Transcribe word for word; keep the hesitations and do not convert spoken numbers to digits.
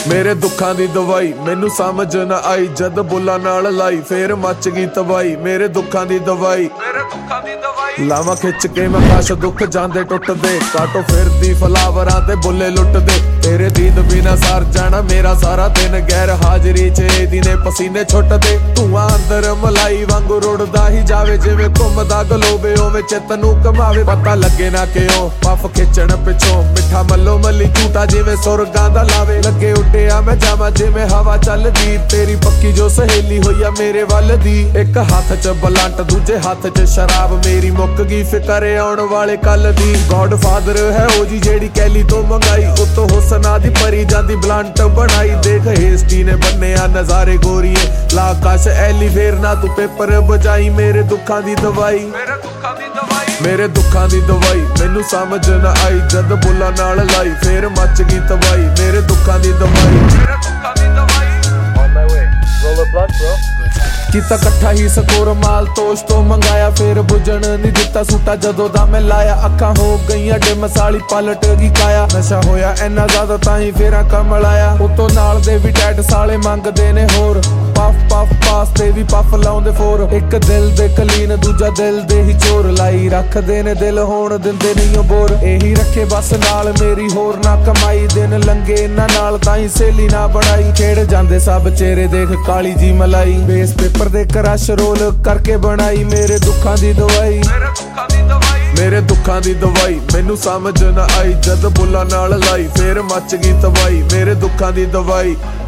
मेरे दुखां दी दवाई मैनू समझ ना आई, जद बुला नाल लाई फिर मच गई तबाही। मेरे दुखां दी दवाई लावा खिच के मैं कश दुख जांदे टुटदे, काटो फिरदी फलावरां ते बुले लुटदे। तेरे दीद बिना सर जाना मेरा सारा दिन, गैर हाजरी च दिने पसीने छुटदे। धुआं अंदर मलाई वांगू रुड़दा ही जावे, जिवें घुमदा गलोबे उवें चित नू कमावे। पता लगे ना क्यों पफ खिचण पिछों, मिठा मल्लो मल्ली झूठा जिवें सुरगां दा लावे। लगे उड्डिया मैं जावां जिवें हवा चलदी, तेरी पक्की जो सहेली होई आ मेरे वल दी। एक हाथ च बलंट दूजे हाथ च शराब, मेरी मुक गई फिकर आउण वाले कल दी। गॉड फादर है ओ जी जेड़ी कैली तो मंगाई, उत्तों हुस्ना दी परी जांदी ब्लंट बनाई। देख हेस्टी ने बन्निया नजारे गोरीए, ला कश एली फेर ना तू पेपर बजाई। मेरे दुखां दी दवाई मेरे दुखां दी दवाई मैनू समझ ना आई, जद बुला नाल लाई फिर मच गई तबाही। मेरे दुखां दी किता कट्ठा ही स्कोर माल तोश तो मंगाया, फिर बुझण नहीं दिता सूटा जदों दा मैं लाया। अखां हो गईयां डिम साली पलट गई काया, नशा होया इन्ना ज्यादा ताही फेरा कमल आया। उतों नाल दे भी टैट साले मंगदे ने होर, पफ पफ पास ते भी पफ लाउंदे फोर। एक दिल दे कलीन दूजा दिल दे ही चोर, लाई रखदे ने दिल होण दिंदे नहीं बोर। एही रखे बस नाल मेरी होर ना कमाई, दिन लंगे इन्ना नाल ताही सहेली ना बनाई। खेड़ जांदे सब चेहरे देख काली जी मलाई, बेस पेपर दे क्रश रोल करके बनाई। मेरे दुखां दी दवाई मेरे दुखां दी दवाई मैनू समझ ना आई, जद बुला नाल लाई फिर मच गई तबाही। मेरे दुखां दी दवाई।